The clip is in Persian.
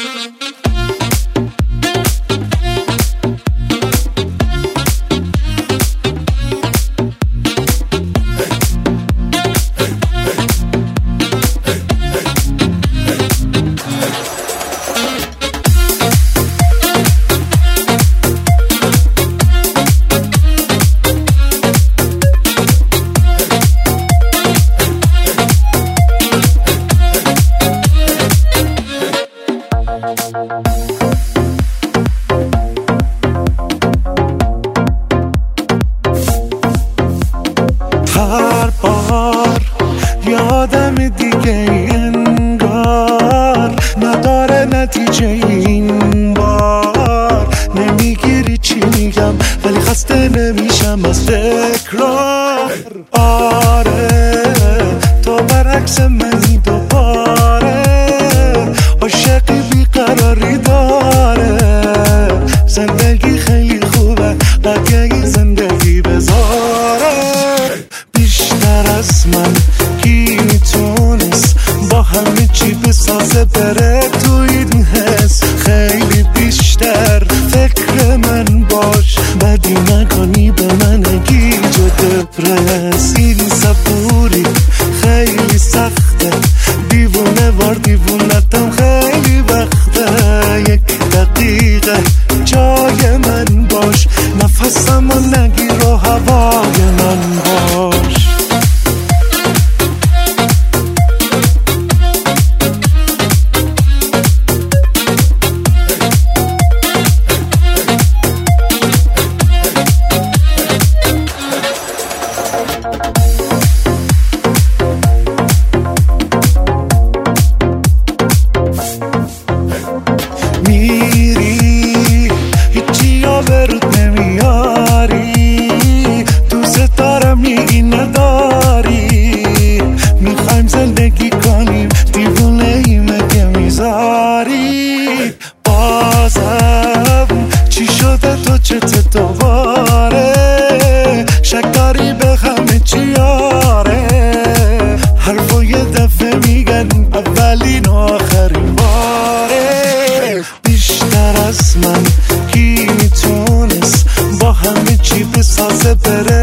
هر بار یادم دیگه انگار نداره نتیجه این بار. نمیگیری چی میگم ولی خسته نمیشم از تکرار. آره تو برعکس منی دوباره، عاشقی بیقراری داره. زندگی خیلی خوبه بقیه این زندگی بذاره. بیشتر از من کی میتونست با همه چی بسازه بره تو این حس. خیلی بیشتر فکر من باش، بدی نکنی به من گیج و دپرس. این صبوری خیلی سخته، دیوونه وار دیوونتم خیلی وقته. یک دقیقه جای من باش، نفسم و نگیر و هوای من باش. میری هیچی ها برود نمیاری، دوست دارم میگی نداری. میخوایم زندگی کنیم دیوونه ای مگه میذاری. بازم چی شده تو چته دوباره، شک داری به همه چی آره. حرفو یه دفعه میگن اولین و آخرین باره. بیشتر از من کی میتونست با همه چی بسازه بره